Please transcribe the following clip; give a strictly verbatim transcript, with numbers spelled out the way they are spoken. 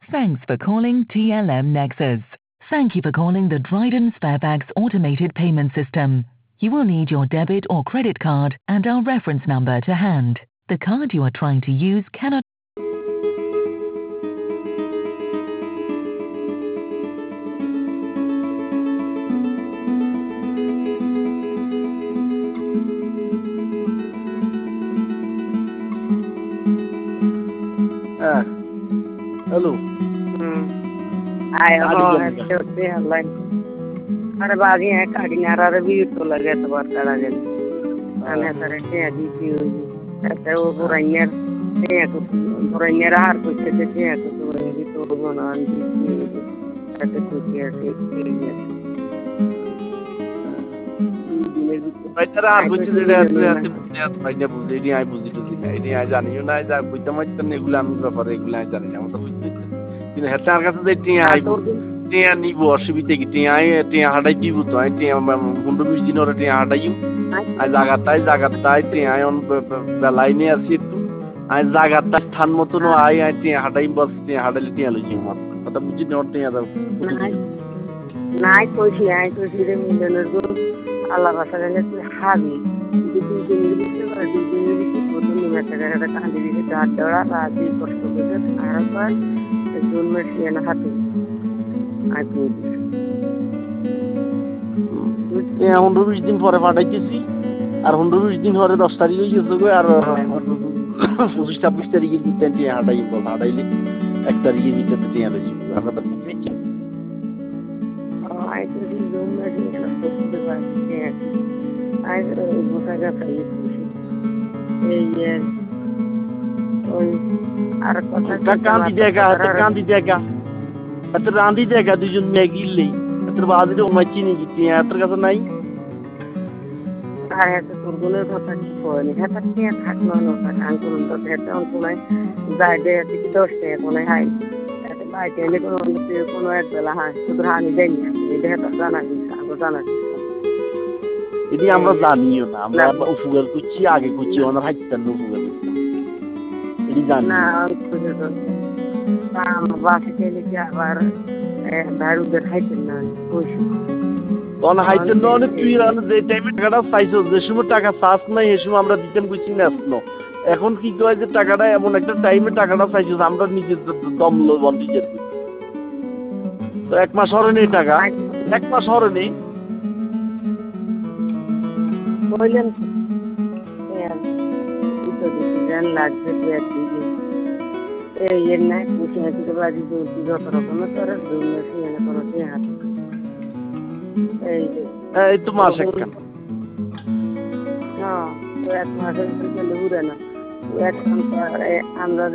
Thanks for calling T L M Nexus. Thank you for calling the Dryden Sparebags automated payment system. You will need your debit or credit card and our reference number to hand. The card you are trying to use cannot. Ah, hello. आयो गाड़ी हो चलेगा। ऐसे होते हैं line अरे बाजी है काड़ी नारा रे भी तो लगे तो बात करा जन अने सारे ते अभी भी ऐसे वो बुराइयां ते को बुराइयां हार कुछ ते ते को तो भी तो बना दी ऐसे कुछ ऐसे বাইতারা আর বুঝতে যেটা আছে আছে বুঝতে আছে বাইনা বুঝে এটি আমি বুঝি টুজি না এটি আমি জানিও না যা বুঝতে মাইতে না এগুলো আমি ব্যাপারে এগুলো আমি জানি না আমরা বুঝতে কিন্তু হেতা আর কাছে যে টিয়া আইব টিয়া নিব অসুবিধা কি টিয়া আই টিয়া হাঁটাই দিব তো আই টিয়া পনেরো বিশ দিন ওরা টিয়া হাঁটাইও আই জায়গাটাই জায়গাটাই টিয়া অন বেলাইনে আছি একটু আই জায়গাটা স্থান মতনও আই আই টিয়া হাঁটাই বস টিয়া হাঁটাইলে টিয়া লইছি আমার কথা বুঝি না ওর টিয়া দাও নাই কইছি আই কইছি রে মিলনের গো আল্লাহ রাসালে হাবি দুই দিন দিতে পারে দুই দিন দিতে প্রথম মেটাকাটা কাঁদি দিতে চার দড়া রাজি কষ্ট করে আর পর জুন মাসে এনে হাতে আই কইছি এ পনেরো বিশ দিন পরে পাঠাইতেছি আর পনেরো বিশ দিন পরে দশ তারিখ হয়ে গেছে গো আর পঁচিশ ছাব্বিশ তারিখে দিতেন টিয়া হাঁটাই হাঁটাইলে এক তারিখে দিতে টিয়া লইছি আমরা তো বুঝেছি I could be room as in a foot of the I was a guy. Yes. কান্দি জায়গা এত কান্দি জায়গা এত রান্দি জায়গা দুজন মেয়ে গিললেই এত বাজিরে ওমাই চিনি গিয়ে এত কাছে নাই আর এত তোরগুলোর কথা কি কয়নি হ্যাঁ কি থাকলো না আঙ্কুল তো হেতে অঙ্কুলাই যাই দে কি দশটা এখন হাই এত বাইকে এলে কোনো কোনো এক বেলা হাই শুধু হানি দেয়নি এটা হেতে জানা দিচ্ছে আমরা জানা এটি আমরা জানিও না আমরা উপকার করছি আগে করছি ওনার হাইতেন না উপকার এটি জানি না আমার বাসে গেলে কি আবার দারুদের হাইতেন না বসে তখন হাইতেন না অনেক তুই যে টাইমে টাকাটা চাইছো যে সময় টাকা চাষ নাই সে সময় আমরা দিতাম করছি না এখন কি কয় যে টাকাটা এমন একটা টাইমে টাকাটা চাইছো আমরা নিজের দম লবণ নিজের তো এক মাস হরে নেই টাকা এক মাস হরে নেই বললেন জান লাগবে একদিকে এই এর নাই পুষে হাতে বাজি জলদি যত রকমের তোর দুই মাসে এনে কোনো হাত এই এই তো মাস একটা হ্যাঁ এক মাসের ভিতরে উড়ে না এক আমরা